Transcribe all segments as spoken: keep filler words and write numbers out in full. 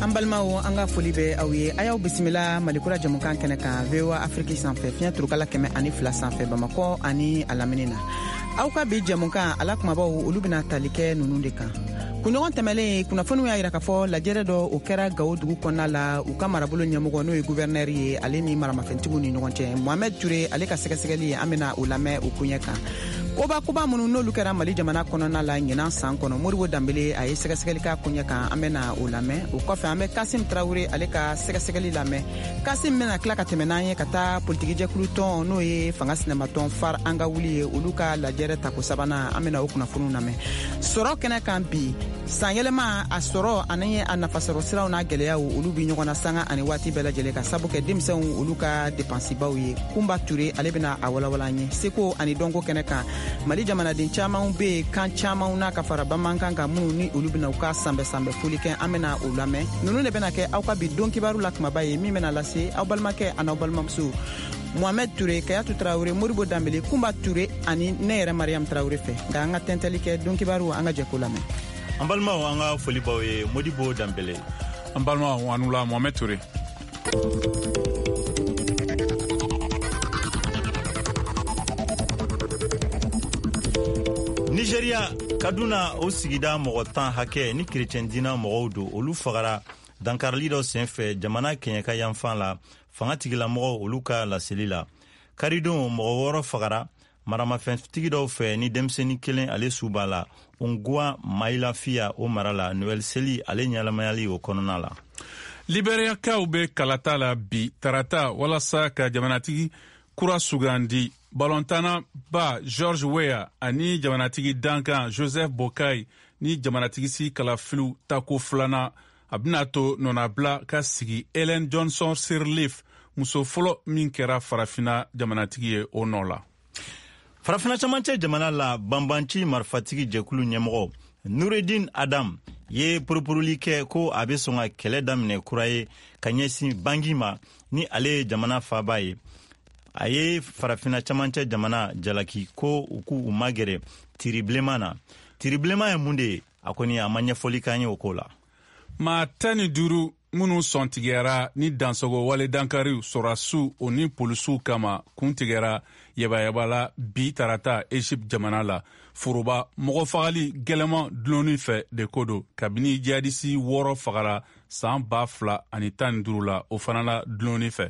an balimaw an ka foli bɛ aw ye a y'aw bisimila malikura jamukan kɛnɛ kan V O A Afrique sanfɛ fiɲɛ turukala kɛmɛ ani fila sanfɛ Bamakɔ ani a lamini na. Aw ka bi jamukan ala kumabaw olu bɛna tali kɛ nunu de kan. Kunɲɔgɔn tɛmɛlen kunnafoniw y'a yira k'a fɔ lajɛrɛ dɔ o kɛra Gawo dugu kɔnɔna la u ka marabolo ɲɛmɔgɔ n'o ye gouverneur ye ale ni maramafɛntigiw ni ɲɔgɔn cɛ Mohamed Ture ale ka sɛgɛsɛgɛli an bɛna o lamɛn o kuɲɛ kan. Koba koba minnu n'olu kɛra Mali jamana kɔnɔna la ɲinan san kɔnɔ Modibo Dambele a ye sɛgɛsɛgɛli k'a kuɲɛ kan an bɛna o lamɛn o kɔfɛ an bɛ Kasim Traoré ale ka sɛgɛsɛgɛli lamɛn. Kasim bɛna tila ka tɛmɛ n'an ye ka taa politiki jɛkulu tɔn n'o ye fanga sinɛmatɔn far an ka wuli ye olu ka lajɛrɛ tako sabanan an bɛna o kunnafoniw lamɛn. Sɔrɔ kɛnɛ kan bi san yɛlɛma a sɔrɔ ani a nafasɔrɔ siraw n'a gɛlɛyaw olu bi ɲɔgɔn na sanga ani waati bɛɛ lajɛlen ka sabu kɛ denmisɛnw olu ka dépensibaw ye. Kumba Ture ale bɛna a walawala an ye seko ani dɔnko kɛnɛ kan Mali jamanaden caman bɛ yen kan caman n'a ka fara bamanankan kan minnu ni olu bɛna u ka sanbɛ sanbɛ foli kɛ an bɛna o lamɛn ninnu de bɛna kɛ aw ka bi don kibaru la kumaba ye min bɛna lase aw balimakɛ ani aw balimamuso Mohamed Ture Kayatu Traoré Modibo Dambele Kumba Ture ani ne yɛrɛ Mariam Traoré fɛ nka an ka tɛntɛli kɛ don kibaru an ka jɛ ko lamɛn. An balimaw an ka foli baw ye Modibo Dambele. An balimaw an la Mohamed Ture. Nigeria Kaduna o sigida mɔgɔ tan hakɛ ni chrétien dina mɔgɔw do olu fagara dankarili dɔ senfɛ jamana kɛɲɛka yanfan la fanga tigilamɔgɔw olu ka laseli la. Karidon mɔgɔ wɔɔrɔ fagara maramafɛntigi dɔw fɛ ni denmisɛnnin kelen ale suba la Ongua Mailafiya o mara la Noël Seli ale ɲalamayali o kɔnɔna la. Liberiyakaw bɛ kalata la bi tarata walasa ka jamanatigi kura sugandi balɔntana ba George Weah ani jamanatigi Duncan Joseph Boakai ni jamanatigi si kalafiliw tako filana a bɛna to nɔnabila ka sigi Ellen Johnson Sirleaf muso fɔlɔ min kɛra farafina jamanatigi ye o nɔ la. Farafina camancɛ jamana la banbanci marifatigi jɛkulu ɲɛmɔgɔ Nureddin Adam ye poroporoli kɛ ko a bɛ sɔn ka kɛlɛ daminɛ kura ye ka ɲɛsin bangi ma ni ale ye jamana faaba ye. A ye farafina camancɛ jamana jalaki ko u k'u magɛrɛ tiribilenman na. Tiribilenman ye mun de ye? A kɔni a ma ɲɛfɔli k'an ye o ko la. Maa tan ni duuru minnu sɔntigɛra ni dansogo wale dankariw sɔrɔsiw o ni polisiw kama kun tigɛra yabayaba la bi tarata Egypte jamana la. Foroba mɔgɔ fagali gɛlɛman dulonni fɛ de ko don kabini jihadisi wɔɔrɔ fagara san ba fila ani tan ni duuru la o fana la dulonni fɛ.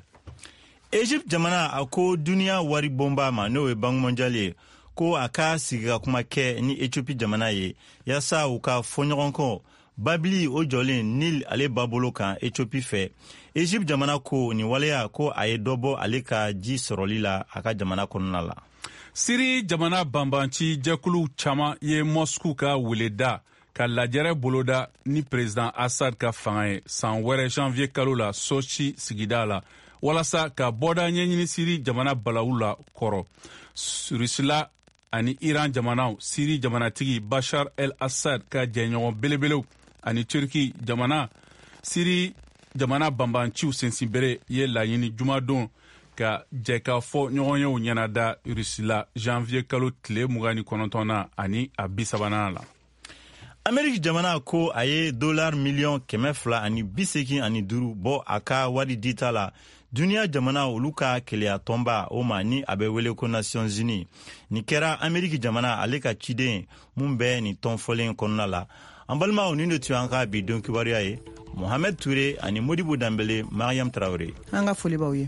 Egypte jamana a ko duniya wari bomba ma n'o ye Banque mondiale ye ko a ka sigi ka kuma kɛ ni Ethiopie jamana ye yasa u ka fɔ ɲɔgɔn kɔ babili o jɔlen Nil ale ba bolo kan Ethiopie fɛ. Egypte jamana ko ni waleya ko a ye dɔ bɔ ale ka ji sɔrɔli la a ka jamana kɔnɔna la. Siri jamana banbanci jɛkulu caman ye Moscou ka weleda ka lajɛrɛ boloda ni président Assad ka fanga ye san wɛrɛ janvier kalo la Sochi sigida la walasa ka bɔda ɲɛɲini Siri jamana balawu la kɔrɔ. Rusila ani Iran jamanaw Siri jamanatigi Bashar el-Assad ka jɛɲɔgɔn belebelew ani Turki jamana Siri jamana banbanciw sensinbere ye laɲini jumadon ka jɛ ka fɔ ɲɔgɔnyew ɲɛnada Rusila janvier kalo tile mugan ni kɔnɔntɔn na ani a bi sabanan la. Amérique jamana ko a ye dollar miliyɔn kɛmɛ fila ani bi seegin ani duuru bɔ a ka wari dita la. Duniya jamana olu ka keleya tɔnba o ma ni a bɛ wele ko Nations Unies. Ni kɛra Amérique jamana ale ka ciden mun bɛ nin tɔnfɔlen kɔnɔna la. An balimaw nin de tun an ka bi don kibaruya ye Mohamed Ture ani Modibo Dambele Mariam Traoré. An ka foli b'aw ye.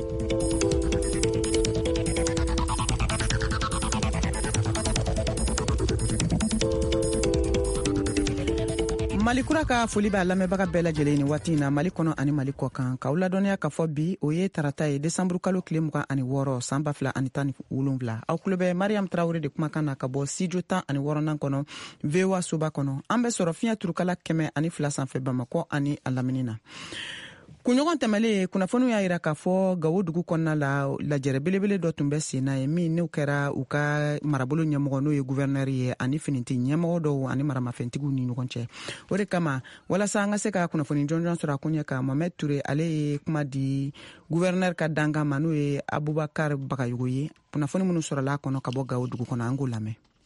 Malikura ka foli b'a lamɛnbaga bɛɛ lajɛlen ni waati in na Mali kɔnɔ ani Mali kɔ kan k'aw ladɔnniya k'a fɔ bi o ye tarata ye décembre kalo tile mugan ani wɔɔrɔ san ba fila ani tan ni wolonwula aw tulo bɛ Mariam Traoré de kumakan na ka bɔ studio tan ani wɔɔrɔnan kɔnɔ V O A soba kɔnɔ an bɛ sɔrɔ fiɲɛ turukala kɛmɛ ani fila sanfɛ Bamakɔ ani a lamini na. Kunɲɔgɔn tɛmɛlen kunnafoniw y'a yira k'a fɔ Gawo dugu kɔnɔna la lajɛrɛ belebele dɔ tun bɛ sen na ye min n'o kɛra u ka marabolo ɲɛmɔgɔ n'o ye gouverneur ye ani finiti ɲɛmɔgɔ dɔw ani maramafɛntigiw ni ɲɔgɔn cɛ. O de kama walasa an ka se ka kunnafoni jɔnjɔn sɔrɔ a kun ɲɛ kan Mohamed Ture ale ye kuma di gouverneur ka dankan ma n'o ye Abubakar Bagayogo ye kunnafoni minnu sɔrɔla a kɔnɔ ka bɔ Gawo dugu kɔnɔ an k'o lamɛn.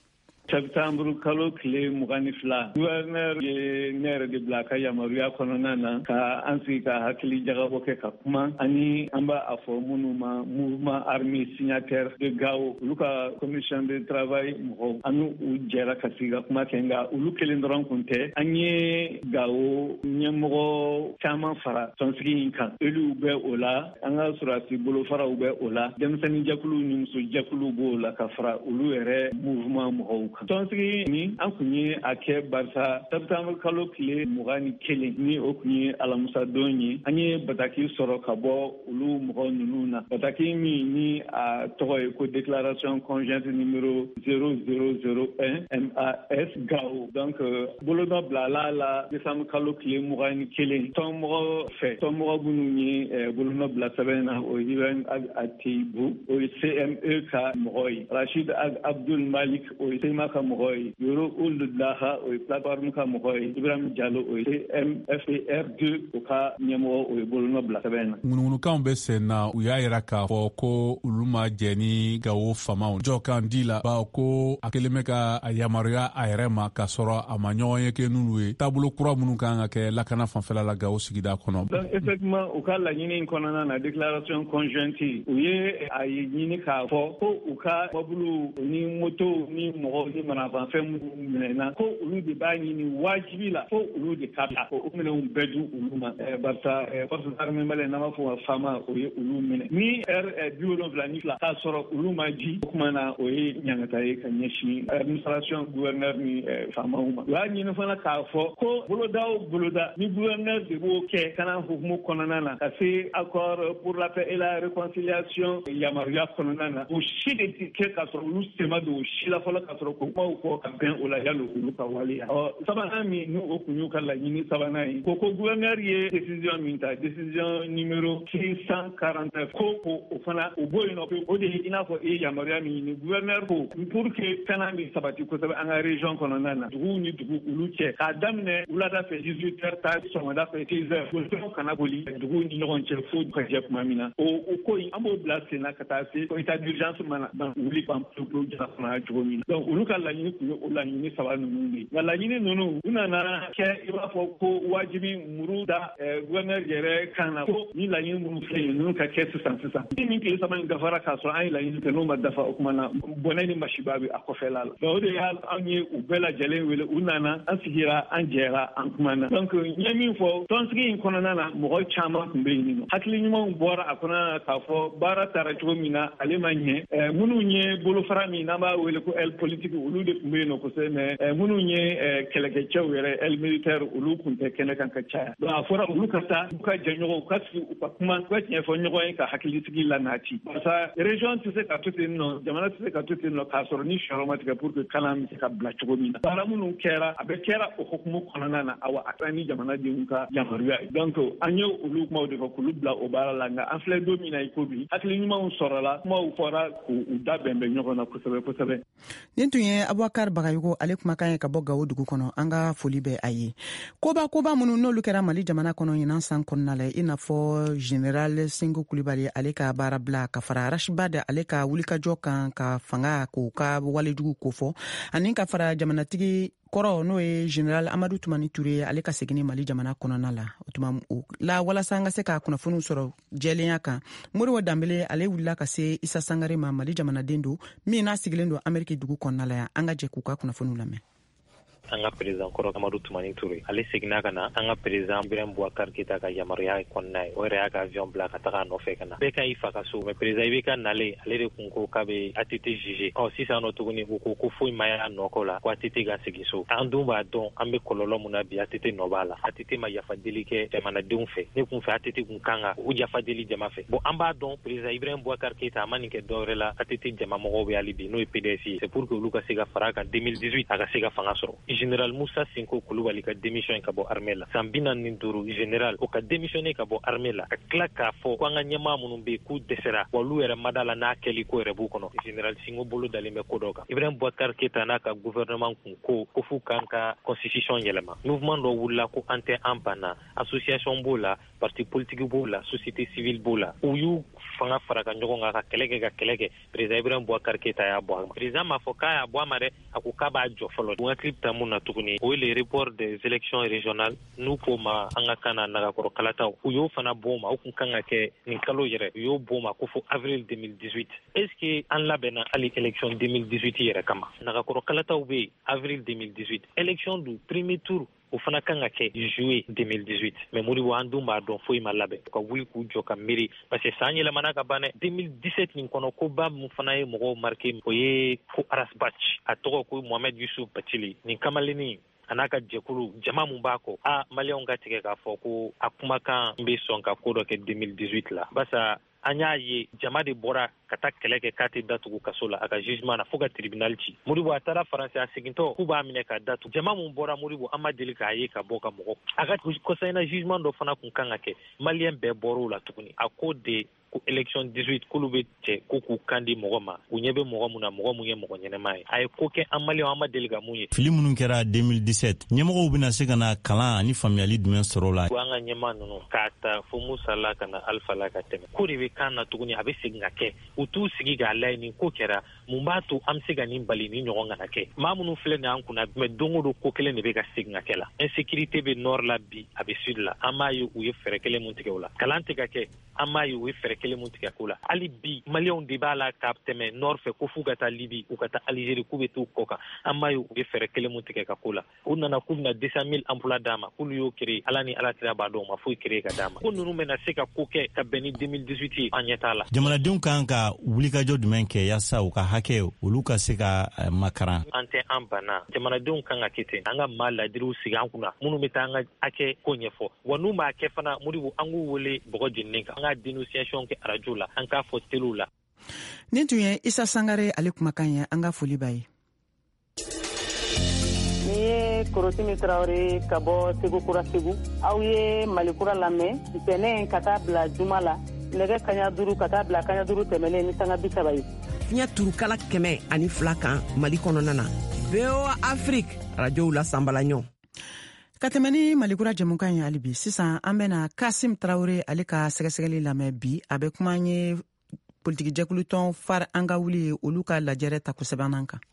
septembre kalo kile mugani fila gouverneur ye ne yɛrɛ de bila ka yamaruya kɔnɔna na ka an sigi ka hakili jagabɔ kɛ ka kuma ani an b'a a fɔ minnu ma mouvement armé signataire de Gao olu ka commission de travail mɔgɔw an n'u jɛra ka sigi ka kuma kɛ nka olu kelen dɔrɔn kun tɛ an ye Gao ɲɛmɔgɔ caman fara tɔnsigi in kan elu bɛ o la an ka surasi bolofaraw bɛ o la denmisɛnnin jɛkulu ni muso jɛkulu b'o la ka fara olu yɛrɛ mouvement mɔgɔw kan tɔnsigi ni an kun ye a kɛ barisa septembre kalo tile mugan ni kelen ni o kun ye alamusa don ye an ye bataki sɔrɔ ka bɔ olu mɔgɔ ninnu na bataki min ni a tɔgɔ ye ko déclaration conjointe numéro zéro zéro zéro un M A S Gao donc bolodɔ bilala la décembre kalo tile mugan ni kelen tɔnmɔgɔ fɛ tɔnmɔgɔ minnu ye bolodɔ bila sɛbɛn na o ye Ibrahim Atibu o ye C M E ka mɔgɔ ye Rachid Abdul Malik o ye Sema ka mɔgɔ ye Yoro Uldaha o ye plateforme ka mɔgɔ ye Ibrahim Diallo o ye C M F R deux o ka ɲɛmɔgɔ o ye bolodɔ bila sɛbɛn na ŋunuŋunukanw bɛ sen na u y'a yira k'a fɔ ko olu ma jɛ ni Gao famaw jɔ kan di la bawo ko a kelen bɛ ka a yamaruya a yɛrɛ ma k'a sɔrɔ a ma ɲɔgɔn ye kɛ n'olu ye taabolo kura minnu kan ka kɛ lakana fanfɛla la Gao sigida kɔnɔ. donc effectivement u ka laɲini in kɔnɔna na déclaration conjointe u ye a ye ɲini k'a fɔ ko u ka mobulu ni moto ni mɔgɔw ni manafanfɛn minnu minɛna ko olu de b'a ɲini wajibi la ko olu de ka ta o minɛnw bɛɛ di olu ma barisa forces armées maliennes n'an b'a fɔ ka fama o ye olu minɛ ni heure bi wolonwula ni fila k'a sɔrɔ olu ma di o kuma na o ye ɲangata ye ka ɲɛsin administration gouverneur ni faamaw ma u y'a ɲini fana k'a fɔ ko boloda o boloda ni gouverneur de b'o kɛ kana hukumu kɔnɔna na ka se accord pour la paix et la réconciliation yamaruya kɔnɔna na o si de ti kɛ k'a sɔrɔ olu sema don o si la fɔlɔ k'a sɔrɔ ko kumaw fɔ ka bɛn o la yalo olu ka waleya ɔ sabanan min ni o kun y'u ka laɲini sabanan ye ko ko gouverneur ye décision min ta décision numéro six cent quarante-neuf ko ko o fana o bɔ yen nɔ o de ye i n'a fɔ e ye yamaruya min ɲini gouverneur ko pour que kana min sabati kosɛbɛ an ka région kɔnɔna na duguw ni dugu olu cɛ k'a daminɛ wulada fɛ dix-huit heures ta sɔgɔmada fɛ seize heures bolifɛnw kana boli duguw ni ɲɔgɔn cɛ fo ka jɛ kuma min na o o ko in an b'o bila sen na ka taa se état d'urgence mana ban wuli ban pewu jara fana cogo min na donc olu ka laɲini tun ye o laɲini saba ninnu de nka laɲini ninnu u nana kɛ i b'a fɔ ko wajibi muru da gouverneur yɛrɛ kan na ko ni laɲini minnu filɛ yen ninnu ka kɛ sisan sisan ni min tile saba in dafara k'a sɔrɔ an ye laɲini kɛ n'o ma dafa o kuma na bɔnɛ ni masiba bɛ a kɔfɛla la donc o de y'a anw ye u bɛɛ lajɛlen wele u nana an sigira an jɛra an kuma na donc n ye min fɔ tɔnsigi in kɔnɔna na mɔgɔ caman tun bɛ yen nɔ hakili ɲumanw bɔra a kɔnɔna na k'a fɔ baara taara cogo min na ale ma ɲɛ minnu ye bolofara min n'an b'a wele ko aile politique olu de tun bɛ yen nɔ kosɛbɛ mais minnu ye kɛlɛkɛcɛw yɛrɛ aile militaire olu tun tɛ kɛnɛ kan ka caya donc a fɔra olu ka taa u ka jɛ ɲɔgɔn u ka sigi u ka kuma u ka tiɲɛ fɔ ɲɔgɔn ye ka hakilisigi la nati barisa région tɛ se ka to ten nɔ jamana tɛ se ka to ten nɔ k'a sɔrɔ ni siyɔrɔ ma tigɛ pour que kalan bɛ se ka bila cogo min na baara minnu kɛra a bɛ kɛra o hukumu kɔnɔna na awa a kɛra ni jamanadenw ka yamaruya ye donc an ye olu kumaw de fɔ k'olu bila o baara la nka an filɛ don min na i ko bi hakili ɲumanw sɔrɔla kumaw fɔra k'u da bɛnbɛn ɲɔgɔn na kosɛbɛ kosɛbɛ. nin tun ye Abubakar Bagayogo ale kumakan ye ka bɔ Gao dugu kɔnɔ an ka foli bɛ a ye koba koba minnu n'olu kɛra Mali jamana kɔnɔ ɲinan san kɔnɔna la i n'a fɔ général Sengo Kulibali ale ka baara bila ka fara Rashid ale ka wulikajɔ kan ka fanga k'u ka walejugu kofɔ ani ka fara jamanatigi kɔrɔ n'o ye général Amadu Tumani Ture ale ka segin Mali jamana kɔnɔna la o tuma la walasa an ka se ka kunnafoniw sɔrɔ jɛlenya kan Moribo Danbele ale wulila ka se Isa Sangare ma Mali jamanaden don min n'a sigilen don Amérique dugu kɔnɔna la yan an ka jɛ k'u ka kunnafoniw lamɛn. an ka président kɔrɔ Amadu Tumani Ture ale seginna ka na an ka président Ibrahim Boubacar Keita ka yamaruya kɔnɔna ye o yɛrɛ y'a ka avion bila ka taga a nɔfɛ ka na bɛɛ ka i fa ka so mais président Ibeka nale ale de kun ko k'a bɛ A T T juger ɔ sisan nɔ tuguni u ko ko foyi ma y'a nɔkɔ la ko A T T ka segin so an dun b'a dɔn an bɛ kɔlɔlɔ mun na bi A T T nɔ b'a la A T T ma yafa deli kɛ jamanadenw fɛ ne kun fɛ A T T kun kan ka u yafa deli jama fɛ bon an b'a dɔn président Ibrahim Boubacar Keita a ma nin kɛ dɔwɛrɛ la A T T jama mɔgɔw bɛ hali bi n'o ye P D S ye c'est pour que olu ka se ka fara kan deux mille dix-huit a ka se ka fanga sɔrɔ général Moussa Sinko Koulibaly ka démission ka bɔ armée la san bi naani ni duuru général o ka démissionné ka bɔ armée la ka tila k'a fɔ ko an ka ɲɛmaa minnu bɛ k'u dɛsɛra wa olu yɛrɛ ma da la n'a kɛli ko yɛrɛ b'u kɔnɔ général Sinko bolo dalen bɛ ko dɔ kan Ibrahim Boubacar Keita n'a ka gouvernement kun ko ko f'u kan ka constitution yɛlɛma mouvement dɔ wulila ko an tɛ an banna association b'o la parti politique b'o la société civile b'o la u y'u fanga fara ka ɲɔgɔn kan ka kɛlɛ kɛ ka kɛlɛ kɛ président Ibrahim Boubacar Keita y'a bɔ a ma président m'a fɔ k'a y'a bɔ a ma dɛ a ko k'a b'a jɔ fɔlɔ u hakili bɛ taa mun na tuguni o ye le report des élections régionales n'u k'o ma an ka kan na nagakɔrɔ kalataw u y'o fana bɔ o ma o kun kan ka kɛ nin kalo yɛrɛ u y'o bɔ o ma ko fo avril deux mille dix-huit est ce que an labɛnna hali élection deux mille dix-huit yɛrɛ kama nagakɔrɔ kalataw bɛ yen avril deux mille dix-huit élection du premier tour o fana kan ka kɛ juillet deux mille dix-huit mais Modibo an dun b'a dɔn foyi ma labɛn ka wuli k'u jɔ ka miiri parce que san yɛlɛmana ka ban dɛ deux mille dix-sept nin kɔnɔ ko ba mun fana ye mɔgɔw marqué o ye ko Arasbach a tɔgɔ ko Mohamed Yusuf Bacili nin kamalennin a n'a ka jɛkulu jama mun b'a kɔ a maliyɛnw ka tigɛ k'a fɔ ko a kumakan bɛ sɔn ka ko dɔ kɛ deux mille dix-huit la basa an y'a ye jama de bɔra ka taa kɛlɛ kɛ k'a tɛ datugu kaso la a ka jugement na fo ka tribunal ci Modibo a taara faransi a segintɔ k'u b'a minɛ ka datugu jama mun bɔra Modibo an ma deli k'a ye ka bɔ ka mɔgɔ a ka kɔsa in na jugement dɔ fana kun kan ka kɛ maliyɛn bɛɛ bɔr'o la tuguni a ko de ko élection dix-huit k'olu bɛ cɛ ko k'u kan di mɔgɔ ma u ɲɛ bɛ mɔgɔ mun na mɔgɔ mun ye mɔgɔ ɲɛnɛma ye a ye ko kɛ an maliyɛnw an ma deli ka mun ye fili minnu kɛra deux mille dix-sept ɲɛmɔgɔw bɛna se ka na kalan ani faamuyali jumɛn sɔrɔ la an ka ɲɛmaa ninnu k'a ta fo Musa la ka na Alpha la ka tɛmɛ ko de bɛ kan na tuguni a bɛ segin ka kɛ u t'u sigi k'a layɛ nin ko kɛra mun b'a to an bɛ se ka nin bali ni ɲɔgɔn kana kɛ maa minnu filɛ nin an kunna mɛ don o don ko kelen de bɛ ka segin ka kɛ la insécurité bɛ nord la bi a bɛ sud la an b'a ye u ye fɛɛrɛ kelen mun tigɛ o la kalan tɛ ka kɛ an b'a ye u ye fɛɛrɛ kelen mun tigɛ ko la hali bi maliyɛnw de b'a la ka tɛmɛ nord fɛ ko f'u ka taa Libi u ka taa Algérie k'u bɛ t'u kɔ kan an b'a ye u ye fɛɛrɛ kelen mun tigɛ ka ko la u nana k'u bɛna deux cent mille emploi d'a ma k'olu y'o créé ala ni ala tira b'a dɔn ma foyi créé ka d'a ma ko ninnu bɛna se ka ko kɛ ka bɛn ni deux mille dix-huit ye an ɲɛ t'a la jamanadenw kan ka wulikajɔ jumɛn kɛ yaasa u ka hakɛ olu ka se ka makaran an tɛ an banna jamanadenw kan ka kɛ ten an ka maa ladiriw sigi an kunna minnu bɛ taa an ka hakɛ ko ɲɛfɔ wa n'u m'a kɛ fana Modibo an k'u wele bɔgɔ jeninen kan an ka dénonciation kɛ radio la an k'a fɔ teliw la nin tun ye Isa Sangare ale kumakan ye an ka foli b'a ye ni ye Korosimi Traoré ka bɔ Segu Kura Segu aw ye Malikura lamɛn ntɛnɛn ka taa bila juma la nɛgɛ kaɲa duuru ka taa bila kaɲa duuru tɛmɛnen ni sanga bi saba ye fiɲɛ turukala kɛmɛ ani fila kan Mali kɔnɔna na V O A Afrique radiow la sanbalaɲɔ ka tɛmɛ ni Malikura jɛmukan ye hali bi sisan an bɛna Kasim Traoré ale ka sɛgɛsɛgɛli lamɛn bi a bɛ kuma ye politiki jɛkulu tɔn far an ka wuli olu ka lajɛrɛ ta kosɛbɛnan kan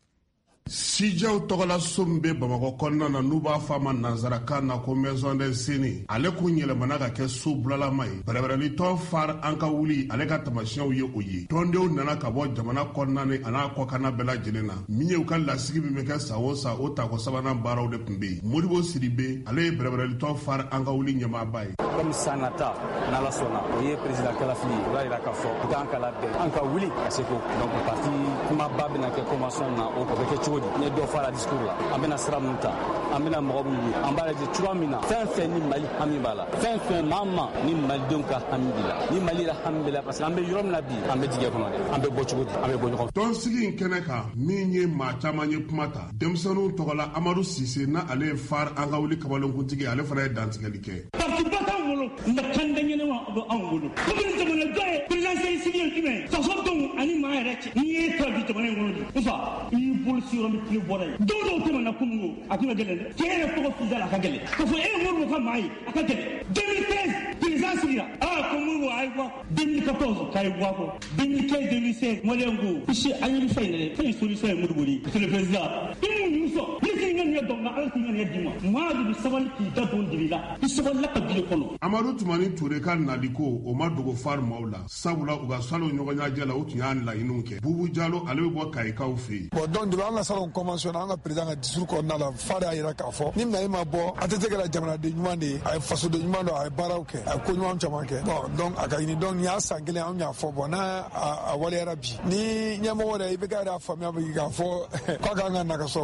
Sijaw tɔgɔla so min bɛ Bamakɔ kɔnɔna na n'u b'a fɔ a ma nanzarakan na ko maison des aînés ale kun yɛlɛmana ka kɛ so bulalama ye bɛrɛbɛrɛli tɔn far an ka wuli ale ka tamasiyɛnw ye o ye tɔndenw nana ka bɔ jamana kɔnɔna ni a n'a kɔkanna bɛɛ lajɛlen na min ye u ka lasigi min bɛ kɛ san o san o tako sabanan baaraw de tun bɛ yen Modibo Sidibe ale ye bɛrɛbɛrɛli tɔn far an ka wuli ɲɛmaaba ye comme san nata n'ala sɔnna o ye président Kalafili o b'a jira k'a fɔ u k'an kala bɛn an ka wuli ka se ko donc parti kumaba bɛna kɛ convention na o bɛ kɛ cogo di n ye dɔ fara discours la an bɛna sira min ta an bɛna mɔgɔ min ye an b'a lajɛ cogoya min na fɛn fɛn ni Mali hami b'a la fɛn fɛn maa ma ni malidenw ka hami b'i la ni Mali la hami b'i la parce que an bɛ yɔrɔ min na bi an bɛ jigɛ kɔnɔ dɛ an bɛ bɔ cogo di an bɛ bɔ ɲɔgɔn tɔnsigi in kɛnɛ kan min ye maa caman ye kuma ta denmisɛnninw tɔgɔla Amadu Sise na ale ye far an ka wuli kamalenkuntigi ale fana ye dantigɛli kɛ parti ba t'anw bolo nka kan da ɲɛnama bɛ anw bolo commune jamanajɔ ye présidentielle sigi ye jumɛn faso denw ani maa yɛrɛ cɛ n'i ye ta bi jamana in kɔnɔ bi ufa i y'i bolo si yɔrɔ min tile bɔra ye don dɔw tɛmɛna kununko a tun ka gɛlɛn dɛ cɛ yɛrɛ tɔgɔ fisa la a ka gɛlɛn k'a fɔ e ye Modibo ka maa ye a ka gɛlɛn deux mille treize président sigira aa ko Modibo a ye bɔ deux mille quatorze k'a ye bɔ a kɔ deux mille quinze deux mille seize maliyɛnw ko isi an ye fɛn yɛrɛ fɛn ye solution ye Modibo de ye monsieur le président i m'u nimisɔn ne k'i ka nin ye dɔn nka ala k'i ka nin ye d'i ma maa de bɛ sabali k'i da don dibi la i sabalila ka bile kɔnɔ Amadu Tumani Ture ka nali ko o ma dogo far maaw la sabula u ka salo ɲɔgɔnɲajɛ la u tun y'a laɲiniw kɛ Bubu Jalo ale bɛ bɔ Kayikaw fɛ yen bon donc depuis an ka salon convention an ka président ka discours kɔnɔna la far y'a jira k'a fɔ ni Mali ma bɔ a tɛ se ka jamanaden ɲuman de ye a ye fasoden ɲuman don a ye baaraw kɛ a ye ko ɲuman caman kɛ bon donc a ka ɲini donc nin y'a san kelen an y'a fɔ bon n'a a waleyara bi ni ɲɛmɔgɔ yɛrɛ i bɛ ka yɛrɛ faamuya bɛ k'a fɔ k'a kan ka na ka sɔrɔ problème t'a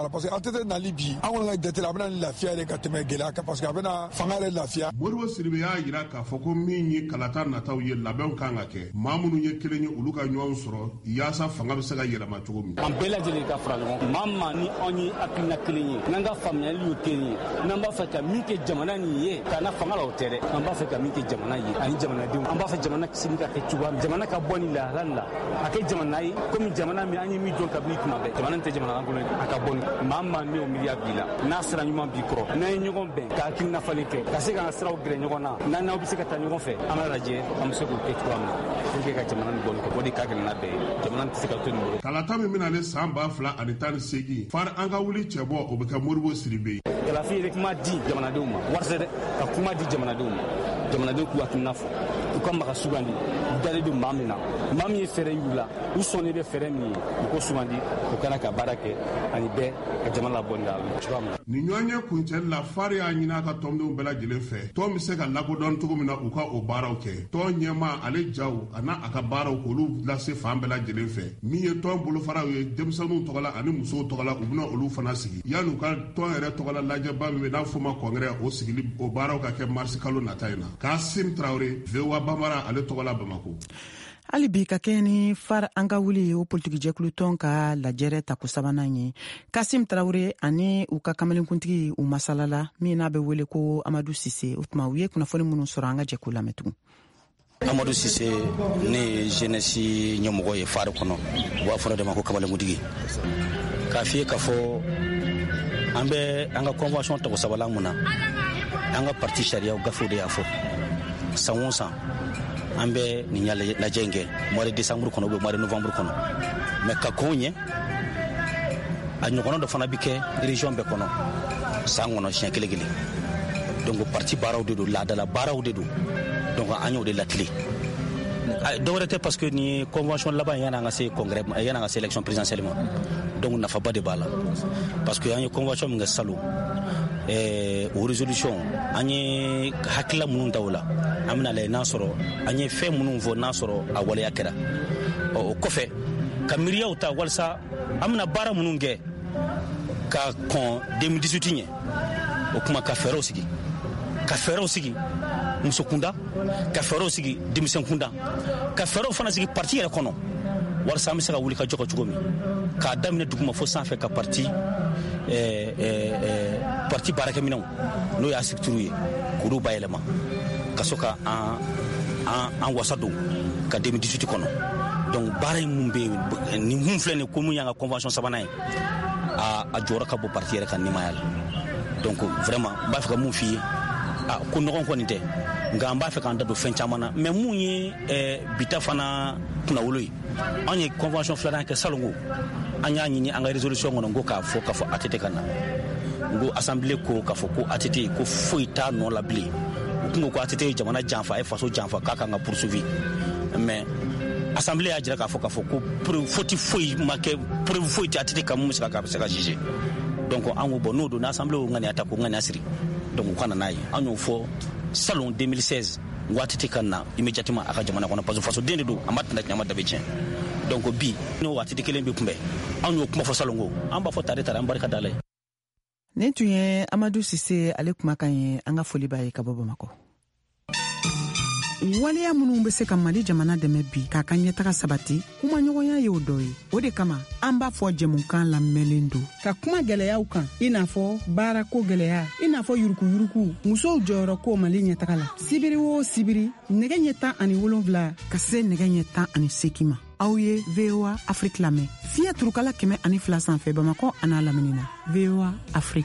t'a la parce que A T T nali bi an kɔni ka jate la a bɛna ni lafiya de ka tɛmɛ gɛlɛya kan parce que a bɛna fanga yɛrɛ lafiya. Modibo Sidibe y'a yira k'a fɔ ko min ye kalata nataw ye labɛnw kan ka kɛ maa minnu ye kelen ye olu ka ɲɔgɔn sɔrɔ yaasa fanga bɛ se ka yɛlɛma cogo min. An bɛɛ lajɛlen ka fara ɲɔgɔn maa maa ni anw ye hakilina kelen ye n'an ka faamuyali y'o kelen ye n'an b'a fɛ ka min kɛ jamana nin ye k'a na fanga la o tɛ dɛ an b'a fɛ ka min kɛ jamana ye ani jamanadenw an b'a fɛ jamana sini ka kɛ cogoya min jamana ka bɔ ni lahalali la a kɛ jamana ye komi jamana min an ye min dɔn kabini tuma bɛɛ jamana tɛ jamana lankolon ye a ka bɔ ni maa maa min o miiriya b'i la n'a sira ɲuman b'i kɔrɔ n'an ye ɲɔgɔn bɛn ka hakilina falen kɛ ka se k'an ka siraw gɛrɛ ɲɔgɔn na n'an n'aw bɛ se ka taa ɲɔgɔn fɛ an b'a lajɛ an bɛ se k'o kɛ cogoya min na pour que ka jamana nin bɔ nin kɔ o de ka gɛlɛn n'a bɛɛ ye jamana tɛ se ka to nin bolo. Kalata min bɛna ne san ba fila ani tan ni seegin fari an ka wuli cɛ bɔ o bɛ kɛ Modibo Sidibe ye. Kalafi yɛrɛ kuma di jamanadenw ma walasa dɛ ka kuma di jamanadenw ma jamanadenw k'u hakilina fɔ u ka maga sugandi u dalen don maa min na maa min ye fɛɛrɛ y'u la u sɔnnen bɛ fɛɛrɛ min ye u ko sugandi u kana ka baara kɛ ani bɛɛ ka jamana labɔ nin la cogoya min na. Nin ɲɔgɔn ye kuncɛli la fari y'a ɲini a ka tɔndenw bɛɛ lajɛlen fɛ tɔn bɛ se ka lakodɔn cogo min na u ka o baaraw kɛ tɔn ɲɛmaa ale jaw a n'a a ka baaraw k'olu lase fan bɛɛ lajɛlen fɛ min ye tɔn bolofaraw ye denmisɛnninw tɔgɔla ani musow tɔgɔla u bɛna olu fana sigi yan'u ka tɔn yɛrɛ tɔgɔla lajɛba min bɛ n'a fɔ ma kɔngɛrɛ o sigili o baaraw ka kɛ marisi kalo nata in na Kasim Traoré V O A Bamara ale tɔgɔla Bamako. Hali bi ka kɛ ni far an ka wuli ye o politiki jɛkulu tɔn ka lajɛrɛ tako sabanan ye Kasim Traoré ani u ka kamalenkuntigi u masalala min n'a bɛ wele ko Amadou Cissé o tuma u ye kunnafoni minnu sɔrɔ an ka jɛkulu lamɛn tugun. Amadou Cissé ne ye jeunesse ɲɛmɔgɔ ye far kɔnɔ u b'a fɔ de ma ko kamalenkuntigi k'a f'i ye k'a fɔ an bɛ an ka convention tako sabanan mun na an ka parti sariyaw gafew de y'a fɔ san o san an bɛ nin lajɛ in kɛ mois de décembre kɔnɔ ou mois de novembre kɔnɔ mais ka kɔn ɲɛ a ɲɔgɔnna dɔ fana bɛ kɛ région bɛɛ kɔnɔ san kɔnɔ siɲɛ kelen kelen donc parti baaraw de don laadala baaraw de don donc an y'o de latile dɔwɛrɛ tɛ parce que ni convention laban yani an ka se congrès yani an ka se élection présidentielle ma donc nafaba de b'a la parce que an ye convention min kɛ salon eh, o résolution an ye hakilila minnu ta o la an bɛna lajɛ n'a sɔrɔ an ye fɛn minnu fɔ n'a sɔrɔ a waleya kɛra o kɔfɛ ka miiriyaw ta walasa an bɛna baara minnu kɛ ka kɔn deux mille dix-huit ɲɛ o kuma ka fɛɛrɛw sigi ka fɛɛrɛw sigi muso kunda ka fɛɛrɛw sigi denmisɛn kunda ka fɛɛrɛw fana sigi parti yɛrɛ kɔnɔ walasa an bɛ se ka wuli ka jɔ ka cogo min k'a daminɛ duguma fo sanfɛ ka parti eh, eh, eh, parti baarakɛminɛw n'o y'a structure ye k'olu bayɛlɛma ka so ka an an wasa don ka deux mille dix-huit kɔnɔ donc baara in mun bɛ yen ni mun filɛ nin ko mun y'an ka convention sabanan ye a a jɔyɔrɔ ka bɔ parti yɛrɛ ka nimaya la donc vraiment n b'a fɛ ka mun f'i ye a ko nɔgɔn kɔni tɛ nka an b'a fɛ k'an da don fɛn caman na mais mun ye bita fana kunnawolo ye an ye convention filanan kɛ salongo an y'a ɲini an ka résolution kɔnɔ n ko k'a fɔ k'a fɔ A T T ka na n ko assemblée ko k'a fɔ ko A T T ko foyi t'a nɔ la bilen u tun ko ko A T T ye jamana janfa a ye faso janfa k'a kan ka poursuivi mais assemblée y'a jira k'a fɔ k'a fɔ ko faute foyi ma kɛ preuve foyi tɛ A T T kan mun bɛ se ka se ka juger donc an ko bon n'o don n'assemblée y'o ŋaniya ta k'o ŋaniya siri donc u kana n'a ye an y'o fɔ salon deux mille seize n ko A T T ka na immédiatement a ka jamana kɔnɔ parce que faso den de don an b'a tɛna ɲama dabe tiɲɛ donc bi n'o A T T kelen bɛ kunbɛn an y'o kuma fɔ salon ko an b'a fɔ tare tare an barika d'Ala ye. Nin tun ye Amadou Cissé ale kumakan ye an ka foli b'a ye ka bɔ Bamakɔ. Waleya minnu bɛ se ka Mali jamana dɛmɛ bi k'a ka ɲɛtaga sabati kuma ɲɔgɔnya ye o dɔ ye o de kama an b'a fɔ jɛmukan lamɛnlen don ka kuma gɛlɛyaw kan i n'a fɔ baarako gɛlɛya i n'a fɔ yurukuyuruku musow jɔyɔrɔ ko Mali ɲɛtaga la sibiri o sibiri nɛgɛ ɲɛ tan ani wolonwula ka se nɛgɛ ɲɛ tan ani seegin ma aw ye V O A Afrique lamɛn fiɲɛ turukala kɛmɛ ani fila sanfɛ Bamakɔ a n'a lamini na V O A Afrique.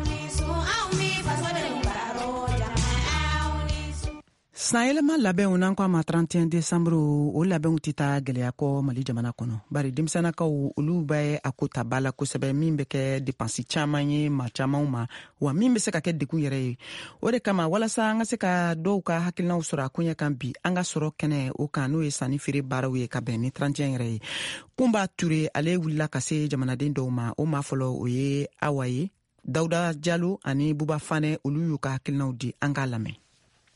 San yɛlɛma labɛnw n'an ko a ma trente et un décembre o labɛnw tɛ taa gɛlɛya kɔ Mali jamana kɔnɔ bari denmisɛnnakaw olu bɛ a ko ta ba la kosɛbɛ min bɛ kɛ dépense caman ye maa camanw ma wa min bɛ se ka kɛ degun yɛrɛ ye o de kama walasa an ka se ka dɔw ka hakilinaw sɔrɔ a koɲɛ kan bi an ka sɔrɔ kɛnɛ o kan n'o ye sanni feere baaraw ye ka bɛn ni trente et un yɛrɛ ye Kunba Ture ale wulila ka se jamanaden dɔw ma o maa fɔlɔ o ye Awa ye Dawuda Jalo ani Buba Fane olu y'u ka hakilinaw di an k'a lamɛn. trente et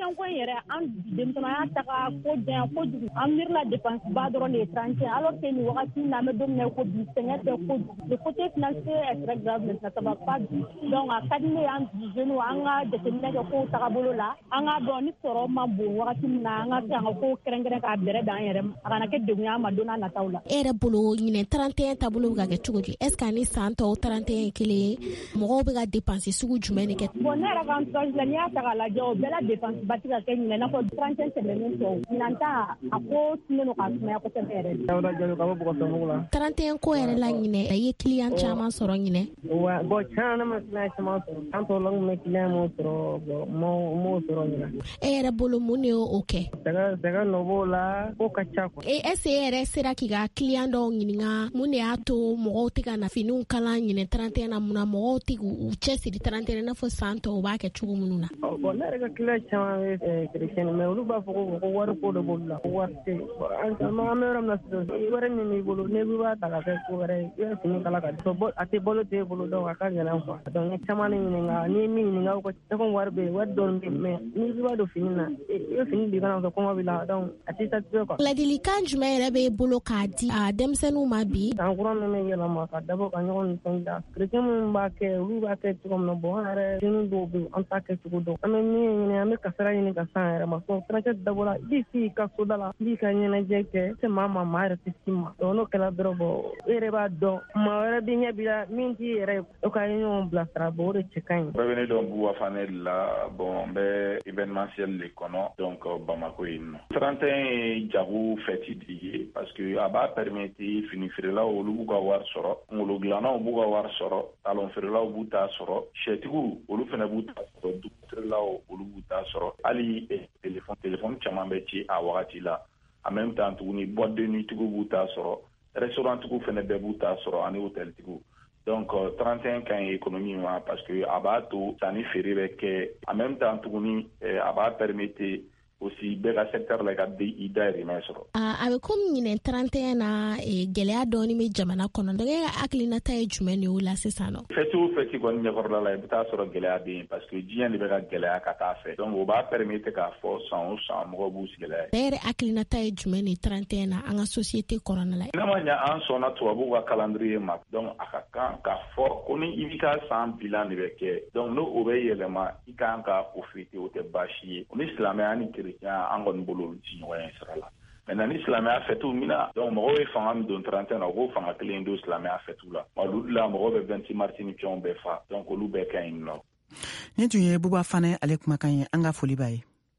trente ko yɛrɛ an denmisɛnninya taga ko janya kojugu an miirila dépense ba dɔrɔn de ye trente alors que nin wagati in na an bɛ don min na ko bi sɛgɛn tɛ kojugu le côté financier est très grave mais ça ne va pas du donc a ka di ne ye an jeunes an ka jateminɛ kɛ kow tagabolo la an k'a dɔn ni sɔrɔ ma bon wagati min na an ka se an ka kow kɛrɛnkɛrɛn k'a bɛrɛ dan an yɛrɛ ma a kana kɛ degun y'an ma don n'a nataw la. E yɛrɛ bolo ɲinɛ trente et un taabolo bɛ ka kɛ cogo di est ce que ani san tɔw trente et un kelen ye mɔgɔw bɛ ka dépense sugu jumɛn de kɛ. bon ne yɛrɛ ka entourage la n'i y'a ta k'a lajɛ o bɛɛ la dépense ba tɛ ka kɛ ɲinɛ i n'a fɔ trente et un tɛmɛnen tɔw ɲinan ta a ko sinnen don k'a sumaya kosɛbɛ yɛrɛ. Dawuda Jalo ka bɔ Bɔgɔsɔmugu la. trente et un ko yɛrɛ la ɲinɛ a ye client caman sɔrɔ ɲinɛ. wa bon tiɲɛ na ma client caman sɔrɔ an tɔ la n kun bɛ client mun sɔrɔ bon m'o m'o sɔrɔ ɲinɛ. e yɛrɛ bolo mun de y'o kɛ. sɛgɛ sɛgɛ nɔ b'o la ko ka ca quoi. e est ce que e yɛrɛ sera k'i ka client dɔw ɲininka mun de y'a to mɔgɔw tɛ ka na finiw kala ɲinɛ trente et un na mun na mɔgɔw tɛ k'u cɛ siri trente et un i n'a fɔ san tɔw u b'a kɛ cogo minnu na. bon ne yɛrɛ ka client caman bɛ chrétien mais olu b'a fɔ ko ko wari ko de b'olu la ko wari tɛ an bɛ yɔrɔ min na sisan wari min b'i bolo ne b'a ta ka kɛ ko wɛrɛ ye i bɛ fini kala ka di a tɛ balo t'e bolo donc a ka gɛlɛn quoi donc n ye caman de ɲininka n'i ye min ɲininka ko ne ko wari bɛ yen wari dɔɔni bɛ yen mais n'i b'a don fini na i bɛ fini di kana sɔrɔ kɔngɔ b'i la donc a tɛ satisfait quoi. ladilikan jumɛn yɛrɛ b'e bolo k'a di a denmisɛnninw ma bi. san kura min bɛ yɛlɛma ka dabɔ ka ɲɔgɔn nisɔndiya chrétien minnu b'a kɛ olu b'a kɛ cogo min na bon an yɛrɛ dennin dɔw bɛ yen an t'a kɛ cogo dɔn an bɛ min ɲini an bɛ kasara ɲini ka san yɛrɛ ma so fɛnɛ dabɔra i b'i sigi i ka soda la i b'i ka ɲɛnajɛ kɛ tɛ maa ma maa yɛrɛ tɛ s'i ma donc n'o kɛra dɔrɔn bɔn e yɛrɛ b'a dɔn maa wɛrɛ bɛ ɲɛ b'i la min t'i yɛrɛ ye o ka ɲɔgɔn bilasira bon o de cɛ ka ɲi. bɛɛ bɛ ne dɔn Buwa Fane de la bon n bɛ événementiel de kɔnɔ donc Bamako yen nɔ. trente et un ye jago fɛti de ye parce que a b'a permettre fini feerelaw olu b'u ka wari sɔrɔ kungolo dilannaw b'u ka wari sɔrɔ talon feerelaw b'u ta sɔrɔ sɛtigiw olu fana b'u ta sɔrɔ dugu feerelaw olu b'u ta sɔrɔ hali téléphone téléphone caman bɛ ci a wagati la en même temps tuguni boîte de nuit tigiw b'u ta sɔrɔ restaurant tigiw fana bɛɛ b'u ta sɔrɔ ani hôtel tigiw donc trente et un ka ɲi économie ma parce que a b'a to sanni feere bɛ kɛ en même temps tuguni a b'a permettre aussi bɛɛ ka secteur la ka i dahirimɛ sɔrɔ. a bɛ komi ɲinɛ trente et un na gɛlɛya dɔɔni bɛ jamana kɔnɔ donc e ka hakilinata ye jumɛn de y'o la sisan nɔ. fɛti o fɛti kɔni ɲɛkɔrɔla la i bɛ taa sɔrɔ gɛlɛya bɛ yen parce que diɲɛ de bɛ ka gɛlɛya ka taa fɛ donc o b'a permettre k'a fɔ san o san mɔgɔw b'u sigi gɛlɛya. e yɛrɛ hakilinata ye jumɛn de trente et un na an ka société kɔnɔna la. n'a ma ɲɛ an sɔnna tubabuw ka calendrier ma donc a ka kan k'a fɔ ko ni i b'i ka san bilan de bɛ kɛ donc n'o o bɛ yɛlɛma i kan ka o fêter o tɛ baasi ye o ni silamɛya ni chrétien an kɔni bolo olu ti ɲɔgɔn ye sira la maintenant ni silamɛya fêtew mina donc mɔgɔw ye fanga min don trente et un na o k'o fanga kelen don silamɛya fêtew la olu la mɔgɔw bɛ vingt-six mars ni fɛnw bɛɛ fa donc olu bɛɛ ka ɲi nɔ. nin tun ye Buba Fane ale kumakan ye an ka foli b'a ye.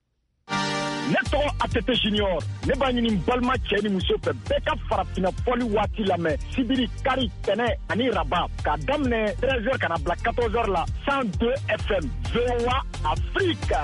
ne tɔgɔ Atete Junior ne b'a ɲini balima cɛ ni muso fɛ bɛɛ ka farafina fɔli waati lamɛn sibiri kari tɛnɛ ani raba k'a daminɛ treize heures kana bila quatorze heures la cent deux F M V O A Afrique.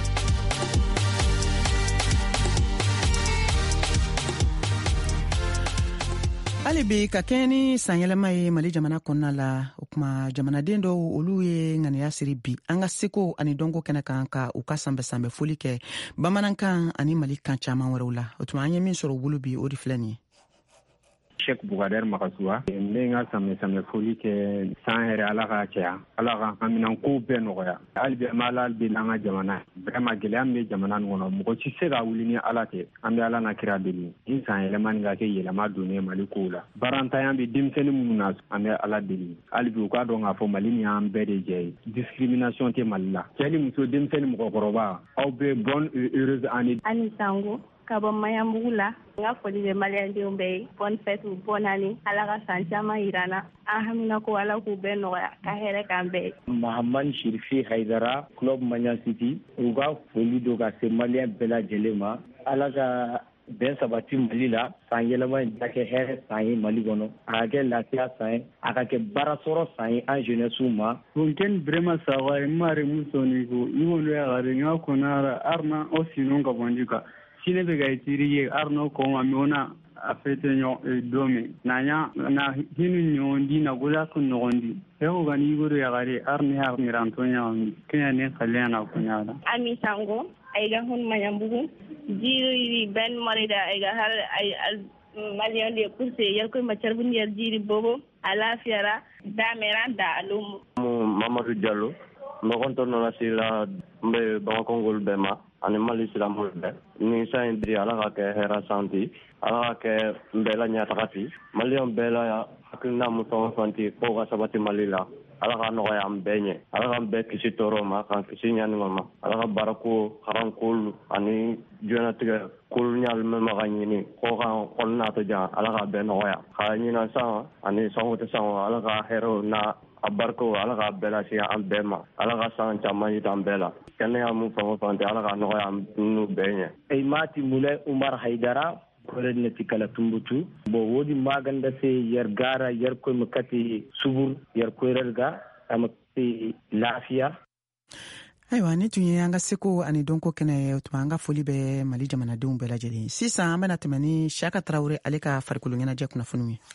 hali bi ka kɛɲɛ ni sanyɛlɛma ye Mali jamana kɔnɔna la o kuma jamanaden dɔw olu ye ŋaniya siri bi an ka seko ani dɔnko kɛnɛ kan ka u ka sanbɛ-sanbɛ foli kɛ bamanankan ani Mali kan caman wɛrɛw la o tuma an ye min sɔrɔ u bolo bi o de filɛ nin ye. Cheikh Bougader Makasuwa n bɛ n ka samɛ-samɛ foli kɛ san yɛrɛ ala ka caya ala ka haminanko bɛɛ nɔgɔya hali bi an bɛ ala deli an ka jamana vraiment gɛlɛya min bɛ jamana nin kɔnɔ mɔgɔ si se ka wuli ni ala tɛ an bɛ ala na kira deli ni san yɛlɛma nin ka kɛ yɛlɛma donnen Mali kow la barantanya bɛ denmisɛnnin minnu na an bɛ ala deli hali bi u k'a dɔn k'a fɔ Mali nin y'an bɛɛ de jɛ ye discrimination tɛ Mali la cɛ ni muso denmisɛnnin mɔgɔkɔrɔba aw bɛ bonne et heureuse année. Ani Sango ka bɔ Maɲanbugu la n ka foli bɛ maliyɛndenw bɛɛ ye bonne fête bonne année ala ka san caman yira n na an hamina ko ala k'u bɛɛ nɔgɔya ka hɛrɛ k'an bɛɛ ye. Mahamani Shirifi Haidara club Maɲan City u ka foli do ka se maliyɛn bɛɛ lajɛlen ma ala ka bɛn sabati Mali la san yɛlɛma in ka kɛ hɛrɛ san ye Mali kɔnɔ a ka kɛ lafiya san ye a ka kɛ baara sɔrɔ san ye an jeunesse ma. Fontaine vraiment sawa mare musoni ko iwolo ya gare nga konara arna o sinon ka bondika sine be ga itiri ye arno ko amona a fete nyo domi nanya na hinu nyondi na gola ko nondi eo gani goro ya gare arni arni rantonya kenya ne kalena kunyada. Ami Sango aiga hun Maɲanbugu jiri ben marida aiga har ay malion de kurse yar ko macar bu nyer jiri bobo ala fiara dameran da alum Mamadou Diallo no konto no nasila mbe Bamako ngol bema ani Mali silamɛw bɛɛ ni san in diri Ala ka kɛ hɛrɛ santi Ala ka kɛ n bɛɛ la ɲɛtagati maliyɛnw bɛɛ la hakilina mun fɛn o fɛn ti ko ka sabati Mali la Ala ka nɔgɔya an bɛɛ ɲɛ Ala ka bɛɛ kisi tɔɔrɔ ma k'an kisi ɲanima ma Ala ka baarako karanko ani diɲɛlatigɛ kolo ɲalimɛ ka ɲini ko kan kɔnɔna to jan Ala ka bɛɛ nɔgɔya ka ɲina san ani sango tɛ san Ala ka hɛrɛw na a bariko Ala ka bɛɛ lase an bɛɛ ma Ala ka san caman yita an bɛɛ la kɛnɛya mun fɛn o fɛn tɛ Ala ka nɔgɔya an n'u bɛɛ ɲɛ ay mati Moulay Oumar Haidara kolenne tikala tumbutu bo wodi maganda se yer gara yer ko makati subur yer ko rerga amati lafiya ayiwa ni tun ye an ka seko ani dɔnko kɛnɛ ye o tuma an ka foli bɛ Mali jamanadenw bɛɛ lajɛlen sisan an bɛna tɛmɛ ni Siyaka Tarawele ale ka farikolo ɲɛnajɛ kunnafoniw ye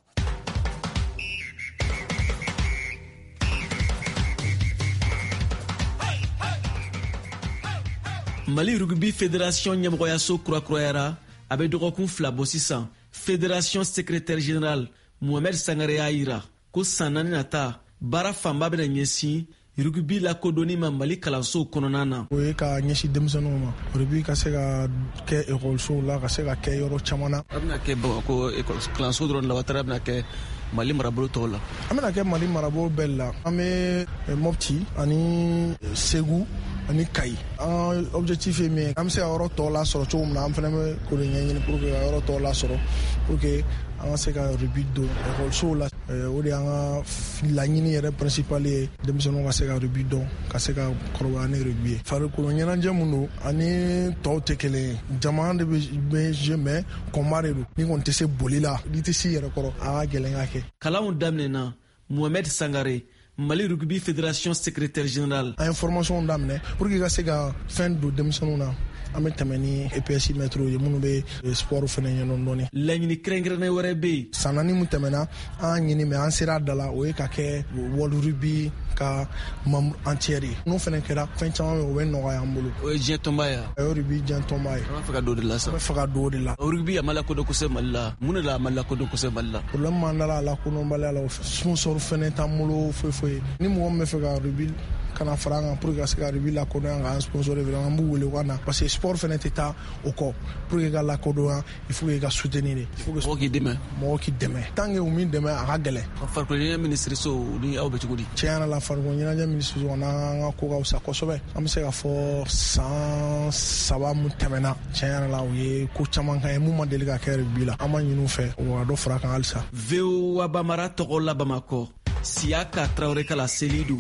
Mali Rugby Fédération ɲɛmɔgɔyaso kurakurayara a bɛ dɔgɔkun fila bɔ sisan Fédération secrétaire général Mohamed Sangare y'a yira ko san naani nata baara fanba bɛna ɲɛsin rugby lakodɔnni ma Mali kalansow kɔnɔna na o ye ka ɲɛsin denmisɛnninw ma rugby ka se ka kɛ ekɔlisow la ka se ka kɛ yɔrɔ caman na a bɛna kɛ Bamako kalanso dɔrɔn la wa a bɛna kɛ Mali marabolo tɔw la an bɛna kɛ Mali marabolo bɛɛ la an bɛ Mopti ani Segu ani Kayi an objectif ye min ye an bɛ se ka yɔrɔ tɔw la sɔrɔ cogo min na an fana bɛ ko de ɲɛɲini pour que ka yɔrɔ tɔw la sɔrɔ pour que an ka se ka rugby don ekɔlisow la o de y'an ka laɲini yɛrɛ principal ye denmisɛnninw ka se ka rugby dɔn ka se ka kɔrɔbaya ni rugby ye farikolo ɲɛnajɛ mun don ani tɔw tɛ kelen ye jama de bɛ jeu mais combat de don ni kɔni tɛ se boli la n'i tɛ s'i yɛrɛ kɔrɔ a ka gɛlɛn ka kɛ kalanw daminɛna Mohamed Sangare Mali Rugby Fédération secrétaire général a ye formation daminɛ pour que ka se ka fɛn don denmisɛnninw na an bɛ tɛmɛ ni E P S maîtres ye minnu bɛ sport fana ɲɛdɔn dɔɔni laɲini kɛrɛnkɛrɛnnen wɛrɛ bɛ yen san naani mun tɛmɛna an ɲini mɛ an sera a da la o ye ka kɛ World Rugby ka membre entière ye n'o fana kɛra fɛn caman bɛ o bɛ nɔgɔya an bolo o ye diɲɛ tɔnba ye o ye rugby diɲɛ tɔnba ye an b'a fɛ ka don o de la sa an b'a fɛ ka don o de la rugby a ma lakodɔn kosɛbɛ Mali la mun de la a ma lakodɔn kosɛbɛ Mali la problème m'an da la a lakodɔnbaliya la sponsor fana t'an bolo foyi foyi ni mɔgɔ min bɛ fɛ ka rugby kana fara an kan pour que ka se ka rugby lakodɔn ka an sponsor vraiment an b'u wele ka na parce que sport fana tɛ taa o kɔ pour que ka lakodɔn il faut que ka soutenir de mɔgɔ k'i dɛmɛ mɔgɔ k'i dɛmɛ tant que u min dɛmɛ a ka gɛlɛn farikolo ɲɛnajɛ minisiri so ni aw bɛ cogo di tiɲɛ yɛrɛ la farikolo ɲɛnajɛ minisiri so n'an ka ko ka fisa kosɛbɛ an bɛ se ka fɔ san saba mun tɛmɛna tiɲɛ yɛrɛ la u ye ko caman kan ye mun ma deli ka kɛ rugby la an ma ɲini u fɛ u ka dɔ fara kan halisa V O A Bamara tɔgɔ la Bamakɔ Siyaka Tarawele Kala Selidu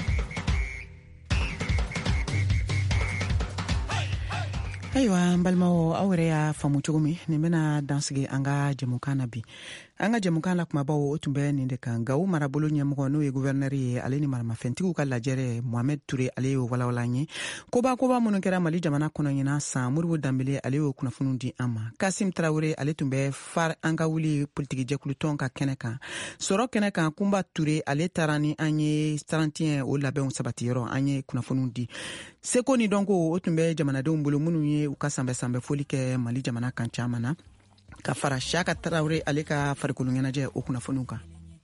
ayiwa an balimaw aw yɛrɛ y'a faamu cogo min nin bɛna dansigi an ka jɛmukan na bi an ka jɛmukan la kumabaw o tun bɛ nin de kan Gawo marabolo ɲɛmɔgɔ n'o ye gouverneur ye ale ni maramafɛntigiw ka lajɛrɛ Mohamed Ture ale y'o walawala an ye koba koba minnu kɛra Mali jamana kɔnɔ ɲina san Modibo Danbele ale y'o kunnafoniw di an ma Kasim Tarawele ale tun bɛ far an ka wuli politiki jɛkulutɔn ka kɛnɛ kan sɔrɔ kɛnɛ kan Kunba Ture ale taara ni an ye trente et un o labɛnw sabatiyɔrɔ an ye kunnafoniw di seko ni dɔnko o tun bɛ jamanadenw bolo minnu ye u ka sanbɛ sanbɛ foli kɛ Mali jamana kan caman na ka fara Siyaka Tarawele ale ka farikolo ɲɛnajɛ o kunnafoniw kan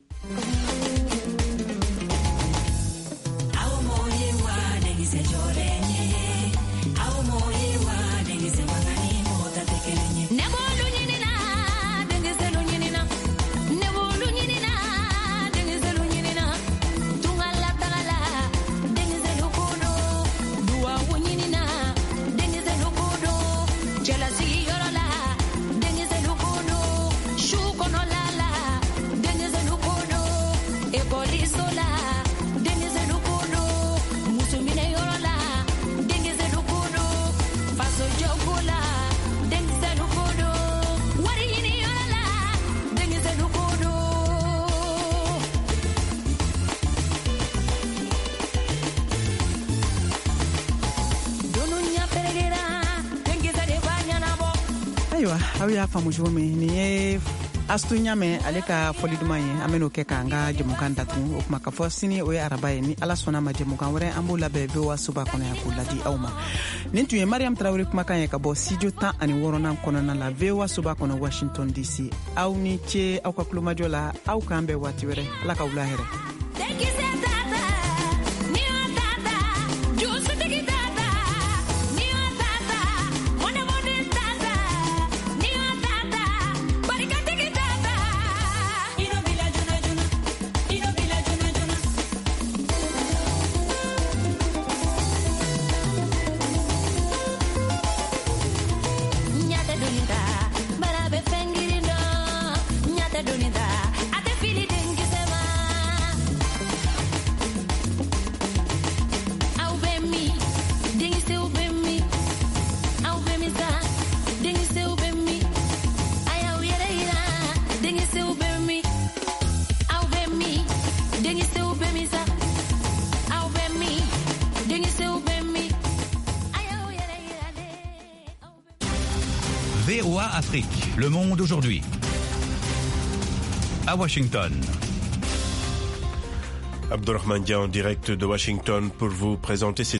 aw y'a faamu cogo min nin ye Astu Ɲame ale ka foli duman ye an bɛn'o kɛ k'an ka jɛmukan datugu o kuma ka fɔ sini o ye araba ye ni ala sɔnna ma jɛmukan wɛrɛ an b'o labɛn V O A soba kɔnɔ yan k'o ladi aw ma nin tun ye Mariam Tarawele kumakan ye ka bɔ studio tan ani wɔɔrɔnan kɔnɔna la V O A soba kɔnɔ Washington D C aw ni ce aw ka kulomajɔ la aw k'an bɛn waati wɛrɛ ala ka wula hɛrɛ V O A Afrique, Le Monde aujourd'hui. À Washington. Abdurrahman Dia en direct de Washington pour vous présenter ces